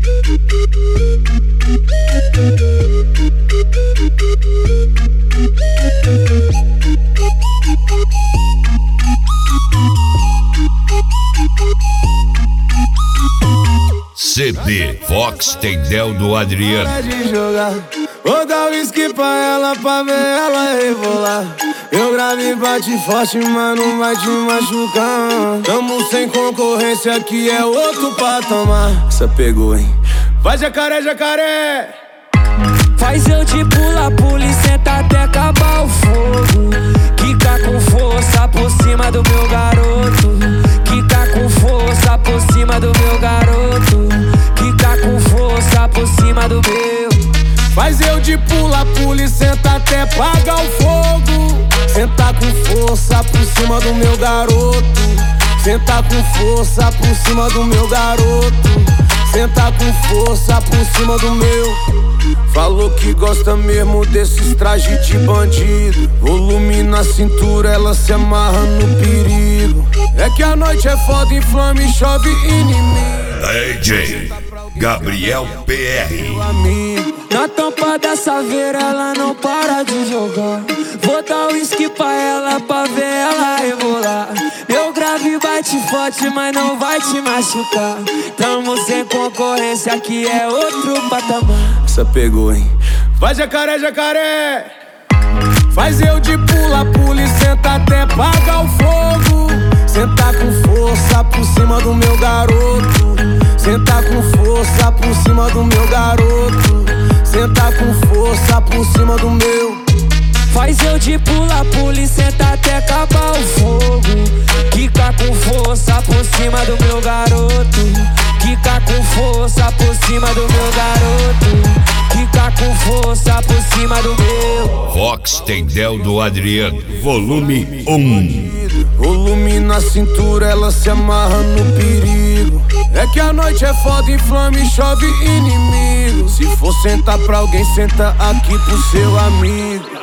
CD Fox Tendel do Adriano. De jogar, vou dar whisky pra ela pra ver ela rebolar. Meu grave bate forte, mas não vai te machucar. Tamo sem concorrência, aqui é outro patamar. Essa pegou, hein? Vai jacaré, jacaré! Faz eu te pula e senta até acabar o fogo. Quica com força por cima do meu garoto. Quica com força por cima do meu garoto. Quica com força por cima do meu. Faz eu de pula e senta até apagar o fogo. Senta com força por cima do meu garoto. Senta com força por cima do meu garoto. Senta com força por cima do meu. Falou que gosta mesmo desses trajes de bandido. Volume na cintura, ela se amarra no perigo. É que a noite é foda, inflama e chove inimigo. DJ Gabriel PR. Na tampa da saveira ela não para de jogar. Vou dar whisky pra ela pra ver ela rebolar. Meu grave bate forte, mas não vai te machucar. Tamo sem concorrência, aqui é outro patamar. Essa pegou, hein? Vai jacaré, jacaré! Faz eu de pula e senta até apagar o fogo. Senta com força por cima do meu garoto. Senta com força por cima do meu garoto. Senta com força por cima do meu. Faz eu de pula e senta até acabar o fogo. Quica com força por cima do meu garoto. Quica com força por cima do meu garoto. Quica com força por cima do meu. Fox Tendel do Adriano, volume 1. Volume na cintura, ela se amarra no perigo. É que a noite é foda, inflama e chove inimigo. Se for sentar pra alguém, senta aqui pro seu amigo.